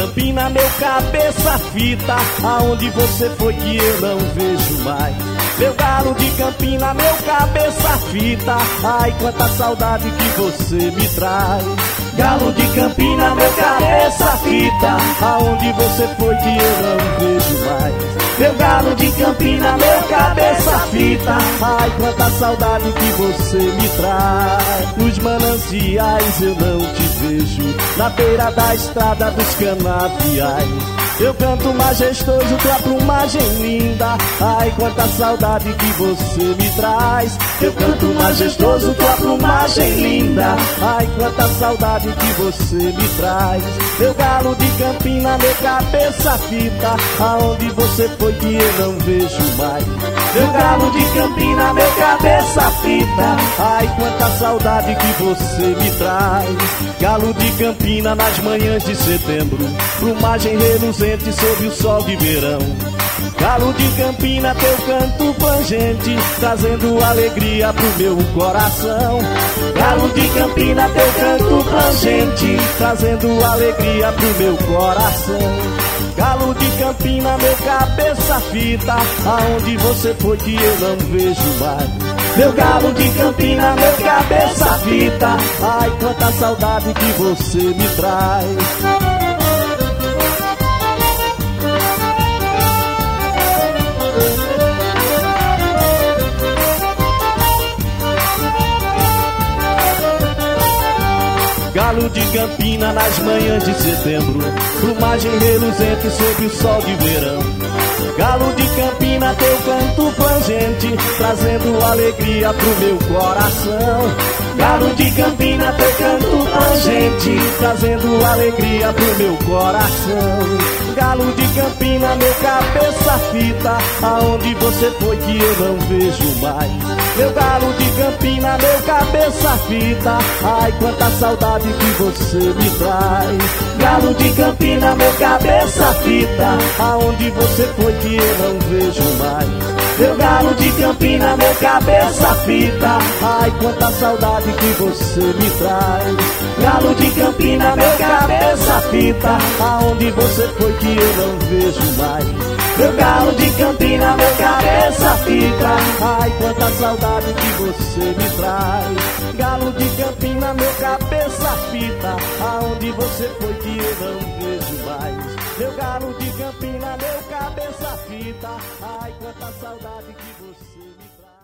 Campina, meu cabeça fita, aonde você foi que eu não vejo mais? Meu galo de Campina, meu cabeça fita, ai quanta saudade que você me traz. Galo de Campina, meu cabeça fita, aonde você foi que eu não vejo mais? Meu galo de Campina, meu cabeça fita, ai quanta saudade que você me traz. Nos mananciais eu não te vejo, na beira da estrada dos canaviais. Eu canto majestoso, tua plumagem linda, ai quanta saudade que você me traz. Eu canto majestoso, tua plumagem linda, ai quanta saudade que você me traz. Meu galo de Campina, meu cabeça fita, aonde você foi que eu não vejo mais? Meu galo de Campina, meu cabeça fita, ai quanta saudade que você me traz. Galo de Campina nas manhãs de setembro, plumagem reluzente sob o sol de verão. Galo de Campina, teu canto plangente, trazendo alegria pro meu coração. Galo de Campina, teu canto plangente, trazendo alegria pro meu coração. Galo de Campina, meu cabeça fita, aonde você foi que eu não vejo mais? Meu galo de Campina, meu cabeça fita, ai quanta saudade que você me traz. Galo de Campina nas manhãs de setembro, plumagem reluzente sob o sol de verão. Galo de Campina, teu canto plangente, trazendo alegria pro meu coração. Galo de Campina, teu canto plangente, trazendo alegria pro meu coração. Galo de Campina, meu cabeça fita, aonde você foi que eu não vejo mais? Meu galo de Campina, meu cabeça fita, ai quanta saudade que você me traz. Galo de Campina, meu cabeça fita, aonde você foi que eu não vejo mais? Meu galo de Campina, meu cabeça fita, ai quanta saudade que você me traz. Galo de Campina, meu cabeça fita, aonde você foi que eu não vejo mais? Meu galo de Campina, meu cabeça fita, ai quanta saudade que você me traz. Galo de Campina, meu cabeça fita, aonde você foi que eu não vejo mais? Meu galo de Campina, meu cabeça fita, ai quanta saudade que você me traz.